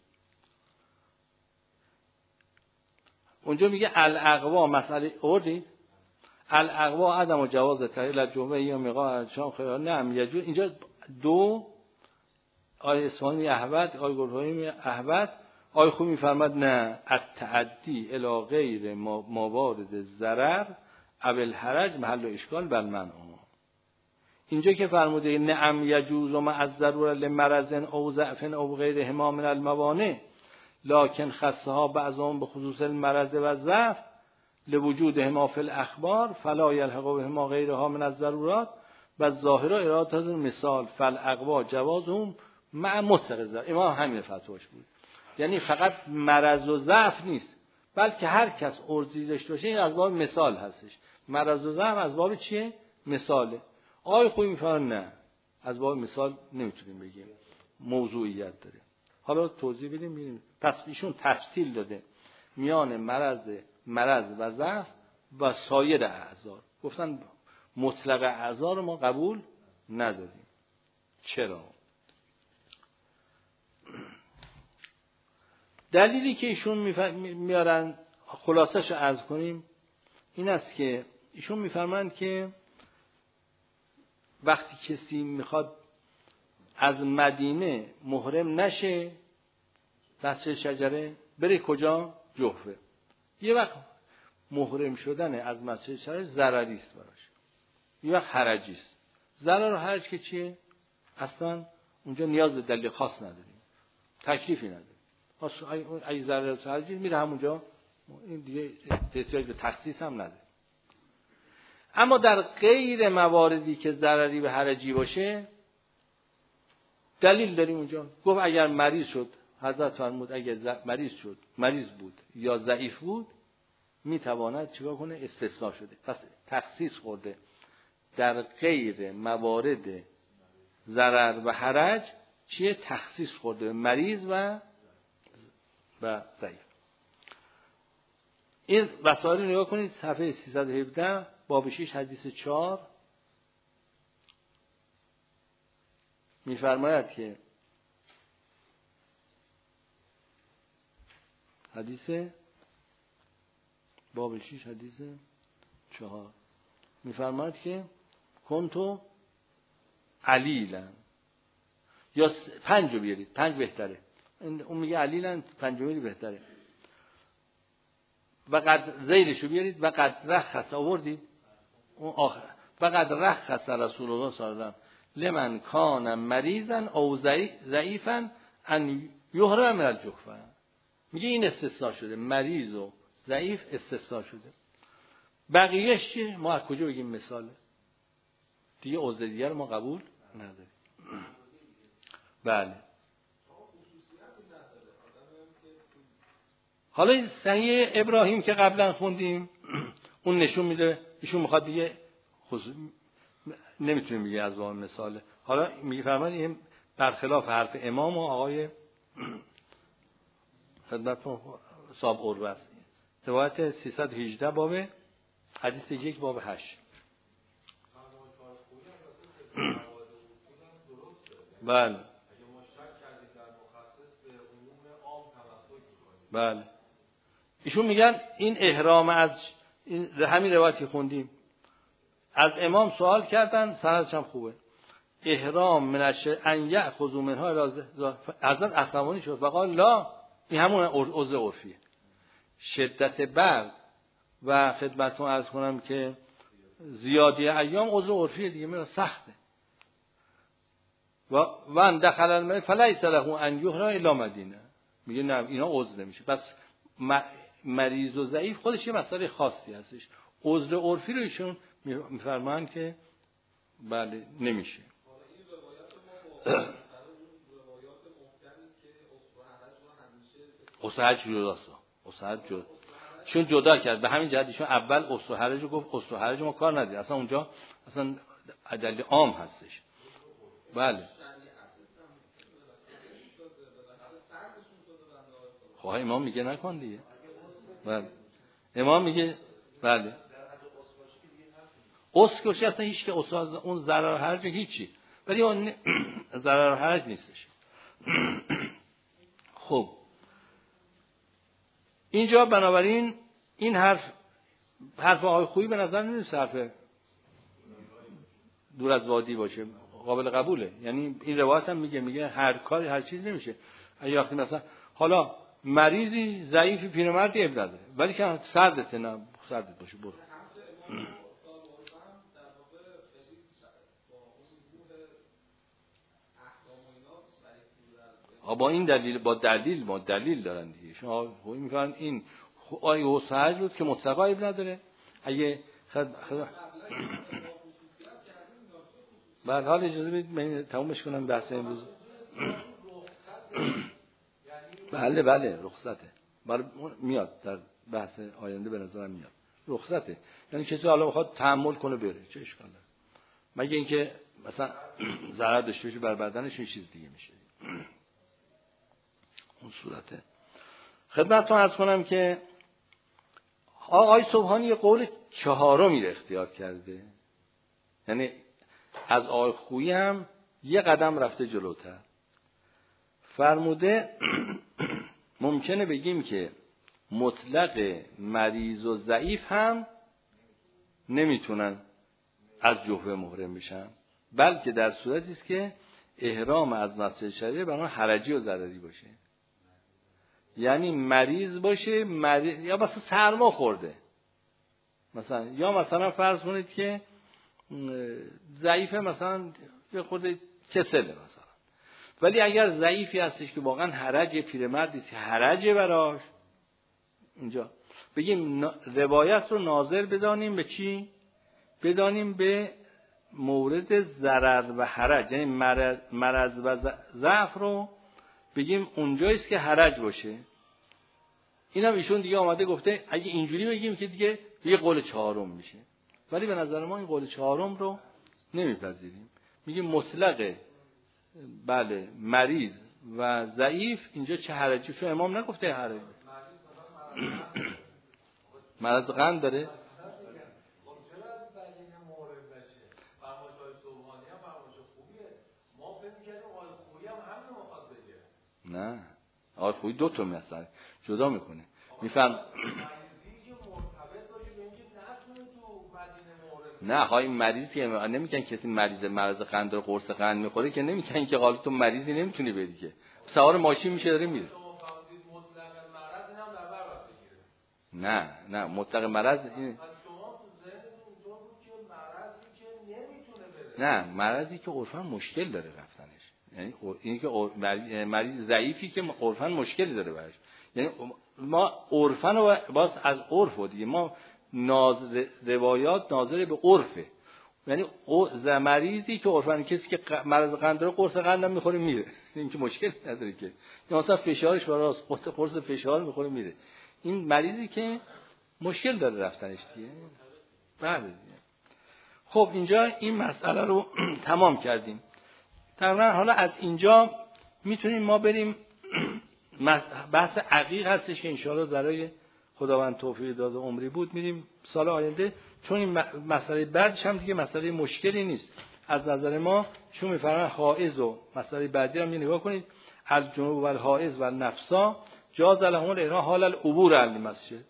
اونجا میگه الاقوا مسئله اوردی الاقوا عدم و جواز تحلیل الجمعه یا میقا شام خیال نعم یجوز. اینجا دو آیه اسفانی احوت، آیه گلهایی احوت، آیه خوب میفرماد نه التعدی الی غیر موارد ضرر ابل حرج محل اشکال بل منع. اینجا که فرموده نعم یجوز و مع الضروره لمرض او ضعف او غیره ما من الموانع لکن خصها بعضهم به خصوص المرض و ضعف لوجود هما فی الاخبار فلا یلحق بهما غیرها من الضرورات و ظاهر اراده مثال فالاقوا جوازهم مع مطلق ضرر. امام همین فتواش بود، یعنی فقط مرض و ضعف نیست بلکه هر کس عرضی داشته باشه این از باب مثال هستش. مرض و ضعف از باب چیه؟ مثاله. آقای خویی میفرمایند نه، از باب مثال نمیتونیم بگیم، موضوعیت داره. حالا توضیح بدیم ببینیم. پس ایشون تفصیل داده میان مرض مرض و ضعف و سایر اعضا. گفتن مطلق اعضا رو ما قبول نداریم. چرا؟ دلیلی که ایشون میارن خلاصش رو عرض کنیم این است که ایشون میفرمایند که وقتی کسی میخواد از مدینه محرم نشه مسجد شجره بره کجا؟ جحفه. یه وقت محرم شدن از مسجد شجره ضرری است براش، یه وقت حرجی است. ضرر و حرج که چیه؟ اصلا اونجا نیاز به دلیل خاص نداریم، تکلیفی نداریم. اگه ضرر و حرجی میره همونجا، این دیگه احتیاج به تخصیص هم نداره. اما در غیر مواردی که ضرری و حرجی باشه دلیل داریم اونجا. گفت اگر مریض شد، حضرت فرمود اگر مریض شد، مریض بود یا ضعیف بود میتواند چیکار کنه؟ استثناء شده. پس تخصیص خورده در غیر موارد ضرر و حرج چیه؟ تخصیص خورده مریض و و ضعیف. این وسائل رو نگاه کنید صفحه سیصد و هفده باب شش حدیث چهار میفرماید که حدیث باب شش حدیث چهار میفرماید که کنتو علیلن، یا پنج رو بیارید، پنج بهتره. اون میگه علیلن، پنجمی بهتره. و قد زیرشو بیارید و قد رخص آوردید اون آخر و قد رخص رسول الله صلی الله علیه و سلم لمن کان مریضا او ضعیفا ان یحرم من الجحفه. میگه این استثناء شده، مریض و ضعیف استثناء شده. بقیه‌اش چیه؟ ما از کجا بگیم مثاله؟ دیگه عضو دیگر ما قبول نداریم. بله. حالا این صحیح ابراهیم که قبلا خوندیم اون نشون میده ایشون میخواد دیگه خصوص... نمیتونیم بگه از اون مثاله. حالا میفرماید این برخلاف حرف امام و آقای خدمتتون صاحب عروه است. روایت سیصد و هجده باب حدیث یک باب هشت. بله بله. ایشون میگن این احرام از این همین روایتی خوندیم از امام سوال کردن، سندش هم خوبه. احرام من ان یاخذوا منها حضرت عصبانی شد و قال لا، این همون عضو عرفیه. شدت برد و خدمتتون عرض کنم که زیادی ایام عضو عرفیه دیگه، میره سخته. و وان دخل المدینه فلیس له ان یحرم الا مدینه. میگه نه اینا عضو نمیشه. پس مریض و ضعیف خودش یه مسئله خاصی هستش. عضو عرفی رو ایشون میفرمایند که بله نمیشه. اصحج جداست. اصحج جدا. چون جدا کرد به همین جهت ایشون اول اصحج رو گفت، اصحج ما کار نداره. اصلا اونجا اصلا دلیل عام هستش. بله. خب امام میگه نکن دیگه. بله. امام میگه بله. اسکوش اصلا هیچ که اصلا اون ضرر و حرج هیچی. ولی اون ضرر و حرج نیستش. خب اینجا بنابراین این حرف حرف آقای خویی به نظر نمیاد حرف دور از وادی باشه، قابل قبوله. یعنی این روایت هم میگه میگه هر کاری هر چیز نمیشه. اگه وقتی مثلا حالا مریضی ضعیفی پیرمردی اب نداره ولی که سردته، نه سردت باشه برو. با این دلیل با دلیل ما دلیل دارن دیگه. شما خویی میگن این آیه وسعج بود که مطلقا اب نداره. اگه خد خد بعد حال اجازه بدید من تمومش کنم بحث امروز. بله بله رخصته. برای میاد در بحث آینده به نظرم میاد. رخصته. یعنی کسی حالا بخواد تحمل کنه بره، چه اشکال داره؟ مگه اینکه مثلا ضرر داشته باشه بر بدنش، این چیز دیگه میشه. اون صورته. خدمتتون عرض کنم که آقای سبحانی یه قول چهارمی رو اختیار کرده، یعنی از آقای خویی هم یه قدم رفته جلوتر. فرموده ممکنه بگیم که مطلق مریض و ضعیف هم نمیتونن از جبهه محرم بشن، بلکه در صورتی است که احرام از مسجد شریعه برای حرجی و ضرری باشه. یعنی مریض باشه، مریض یا مثلا سرما خورده، مثلا یا مثلا فرض کنید که ضعیفه، مثلا یه خورده کسله مثلا، ولی اگر ضعیفی هستش که واقعا حرج، پیرمردی که حرجه براش، اینجا بگیم روایت رو ناظر بدانیم به چی؟ بدانیم به مورد ضرر و حرج، یعنی مرض, مرض و ضعف رو بگیم اونجاییست که حرج باشه. اینم ایشون دیگه آمده گفته اگه اینجوری بگیم که دیگه یه قول چهارم میشه، ولی به نظر ما این قول چهارم رو نمیپذیریم. میگیم مطلق بله مریض و ضعیف اینجا چه حرجی؟ چون امام نگفته حرج. مرض قند داره. نه آقای خویی دو تا مثلا جدا میکنه، میفهم. نه های مریض که نمیگن کسی مریض مرض قند رو قرص قند میخوره که نمیگن که حالا تو مریضی نمیتونی بری که سوار ماشین میشه داره میره. نه نه مطلق مرض این نه مرضی که عرفاً مشکل داره رفتنش، یعنی این که مریض ضعیفی که عرفاً مشکلی داره براش، یعنی ما عرفاً رو باز از عرف و دیگه ما ناز روایات ناظر به عرفه، یعنی مریضی که عرفاً کسی که مرض قند داره قرص قند هم میخوره میره، این که مشکل نداره که، یا مثلا فشارش بالاست قرص فشار میخوره میره. این مریضی که مشکل داره رفتنش دیگه. بله. خب اینجا این مسئله رو تمام کردیم. تقریبا حالا از اینجا میتونیم ما بریم بحث عقیق هستش که انشاءالله برای خداوند توفیق داد و عمری بود میریم سال آینده، چون این مسئله بعدش هم دیگه مسئله مشکلی نیست از نظر ما. چون میفرمایند حائض و مسئله بعدی هم نگاه کنید، الجنوب و الحائض و النفسا جاز لهم الاحرام حال العبور علی المسجد،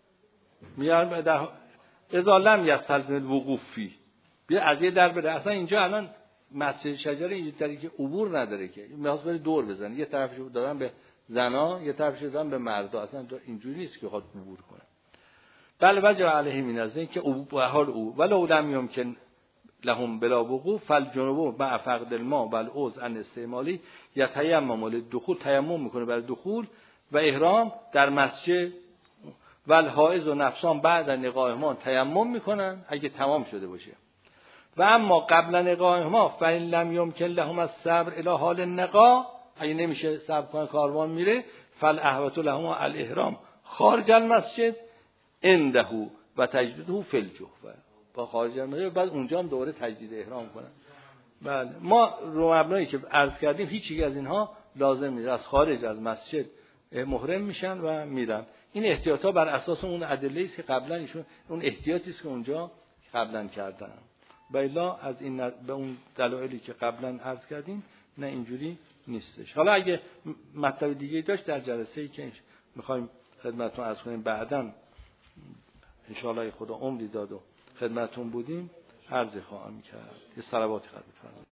میاد در اذا لم یستلزم الوقوف فی، بیا از یه در بره. اصلا اینجا الان مسجد شجره اینجوری که عبور نداره که میخواد بره دور بزنه، یه طرفشو دادن به زنا یه طرفشو دادن به مردا، اصلا اینجوری نیست که بخواد عبور کنه. بل وجه علیه من از این که عبور حال او ولو لم یمکن لهم بلا وقوف فالجنوب مع فقد الماء والعوز عن استعمالی یتیمم للدخول، تیمم میکنه برای دخول و احرام در مسجد. والحائض و نفسان بعد از نقاهمان تیمم میکنن اگه تمام شده باشه. و اما قبل نقاهما فإن لم یمکن لهم الصبر الی حال النقا، اگه نمیشه صبر کنه کاروان میره، فالاحوط لهم الاحرام خارج المسجد عنده و تجدیده فی الجحفه، با خارج المسجد بعد اونجا هم دوباره تجدید احرام کنن. بله ما رو مبنایی که عرض کردیم هیچ یک از اینها لازم نیست، از خارج از مسجد محرم میشن و میرن. این احتیاطا بر اساس اون ادله است که قبلا ایشون اون احتیاطی است که اونجا قبلا کردن. بالا از این به اون دلایلی که قبلا عرض کردیم نه اینجوری نیستش. حالا اگه مطلب دیگه داشت در جلسه‌ای که می‌خوایم خدمتتون عرض کنیم بعداً ان شاءالله خدا عمری داد و خدمتتون بودیم عرض خواهم کرد. یه صلواتی خدمت